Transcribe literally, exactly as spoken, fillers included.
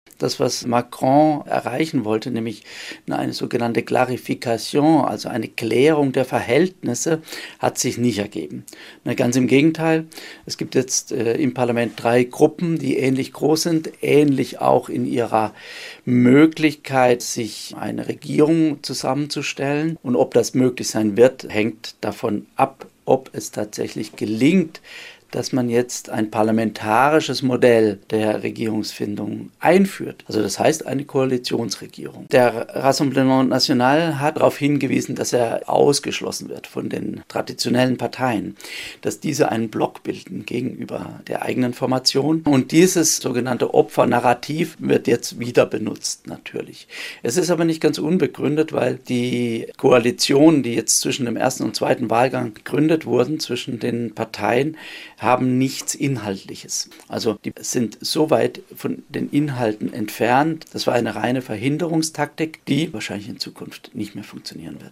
Das, was Macron erreichen wollte, nämlich eine sogenannte Clarification, also eine Klärung der Verhältnisse, hat sich nicht ergeben. Ganz im Gegenteil, es gibt jetzt im Parlament drei Gruppen, die ähnlich groß sind, ähnlich auch in ihrer Möglichkeit, sich eine Regierung zusammenzustellen. Und ob das möglich sein wird, hängt davon ab, ob es tatsächlich gelingt, dass man jetzt ein parlamentarisches Modell der Regierungsfindung einführt. Also das heißt eine Koalitionsregierung. Der Rassemblement National hat darauf hingewiesen, dass er ausgeschlossen wird von den traditionellen Parteien, dass diese einen Block bilden gegenüber der eigenen Formation. Und dieses sogenannte Opfernarrativ wird jetzt wieder benutzt natürlich. Es ist aber nicht ganz unbegründet, weil die Koalitionen, die jetzt zwischen dem ersten und zweiten Wahlgang gegründet wurden, zwischen den Parteien, haben nichts Inhaltliches. Also die sind so weit von den Inhalten entfernt. Das war eine reine Verhinderungstaktik, die wahrscheinlich in Zukunft nicht mehr funktionieren wird.